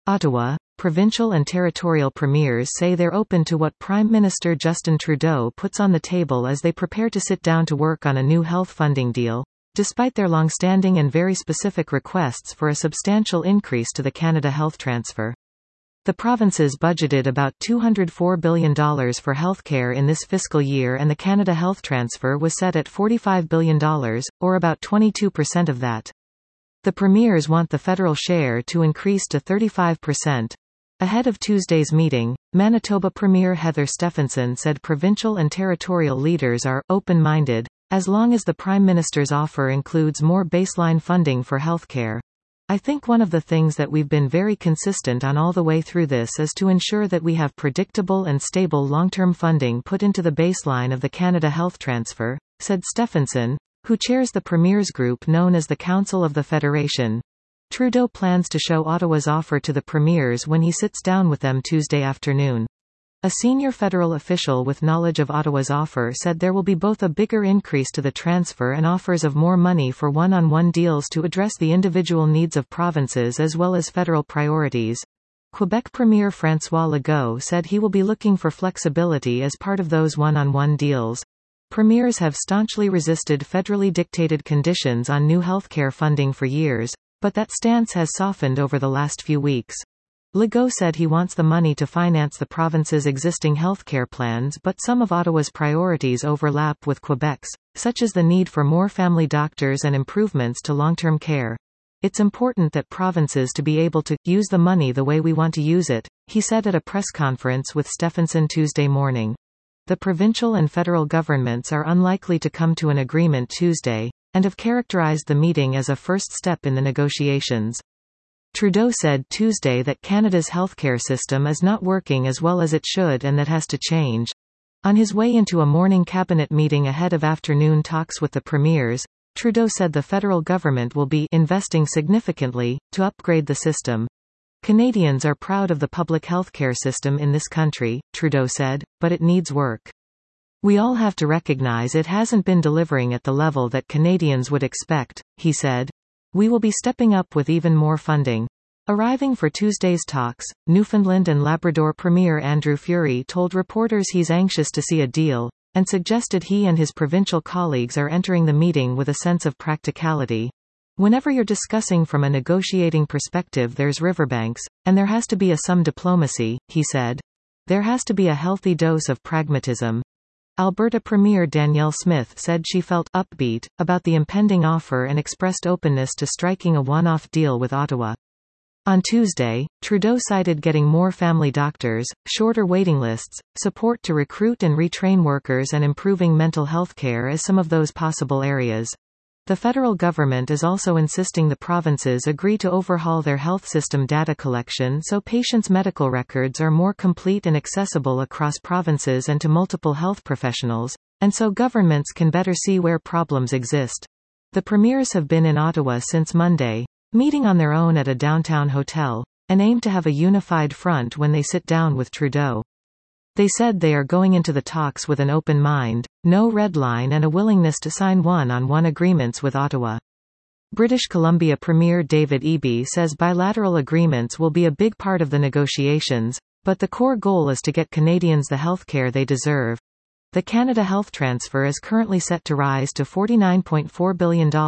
Ottawa. Provincial and territorial premiers say they're open to what Prime Minister Justin Trudeau puts on the table as they prepare to sit down to work on a new health funding deal, despite their long-standing and very specific requests for a substantial increase to the Canada Health Transfer. The provinces budgeted about $204 billion for healthcare in this fiscal year, and the Canada Health Transfer was set at $45 billion, or about 22% of that. The premiers want the federal share to increase to 35%. Ahead of Tuesday's meeting, Manitoba Premier Heather Stefanson said provincial and territorial leaders are open-minded, as long as the Prime Minister's offer includes more baseline funding for healthcare. I think one of the things that we've been very consistent on all the way through this is to ensure that we have predictable and stable long-term funding put into the baseline of the Canada Health Transfer, said Stefanson, who chairs the Premiers Group known as the Council of the Federation. Trudeau plans to show Ottawa's offer to the premiers when he sits down with them Tuesday afternoon. A senior federal official with knowledge of Ottawa's offer said there will be both a bigger increase to the transfer and offers of more money for one-on-one deals to address the individual needs of provinces as well as federal priorities. Quebec Premier François Legault said he will be looking for flexibility as part of those one-on-one deals. Premiers have staunchly resisted federally dictated conditions on new healthcare funding for years, but that stance has softened over the last few weeks. Legault said he wants the money to finance the province's existing healthcare plans, but some of Ottawa's priorities overlap with Quebec's, such as the need for more family doctors and improvements to long-term care. It's important that provinces to be able to use the money the way we want to use it, he said at a press conference with Stefanson Tuesday morning. The provincial and federal governments are unlikely to come to an agreement Tuesday, and have characterized the meeting as a first step in the negotiations. Trudeau said Tuesday that Canada's healthcare system is not working as well as it should and that has to change. On his way into a morning cabinet meeting ahead of afternoon talks with the premiers, Trudeau said the federal government will be investing significantly to upgrade the system. Canadians are proud of the public healthcare system in this country, Trudeau said, but it needs work. We all have to recognize it hasn't been delivering at the level that Canadians would expect, he said. We will be stepping up with even more funding. Arriving for Tuesday's talks, Newfoundland and Labrador Premier Andrew Furey told reporters he's anxious to see a deal, and suggested he and his provincial colleagues are entering the meeting with a sense of practicality. Whenever you're discussing from a negotiating perspective, there's riverbanks, and there has to be some diplomacy, he said. There has to be a healthy dose of pragmatism. Alberta Premier Danielle Smith said she felt upbeat about the impending offer and expressed openness to striking a one-off deal with Ottawa. On Tuesday, Trudeau cited getting more family doctors, shorter waiting lists, support to recruit and retrain workers and improving mental health care as some of those possible areas. The federal government is also insisting the provinces agree to overhaul their health system data collection so patients' medical records are more complete and accessible across provinces and to multiple health professionals, and so governments can better see where problems exist. The premiers have been in Ottawa since Monday, meeting on their own at a downtown hotel, and aim to have a unified front when they sit down with Trudeau. They said they are going into the talks with an open mind, no red line, and a willingness to sign one-on-one agreements with Ottawa. British Columbia Premier David Eby says bilateral agreements will be a big part of the negotiations, but the core goal is to get Canadians the healthcare they deserve. The Canada Health Transfer is currently set to rise to $49.4 billion in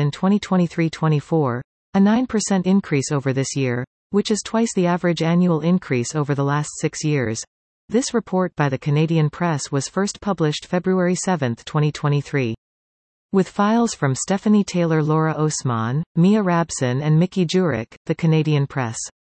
2023-24, a 9% increase over this year, which is twice the average annual increase over the last 6 years. This report by the Canadian Press was first published February 7, 2023. With files from Stephanie Taylor, Laura Osman, Mia Rabson and Mickey Jurek, the Canadian Press.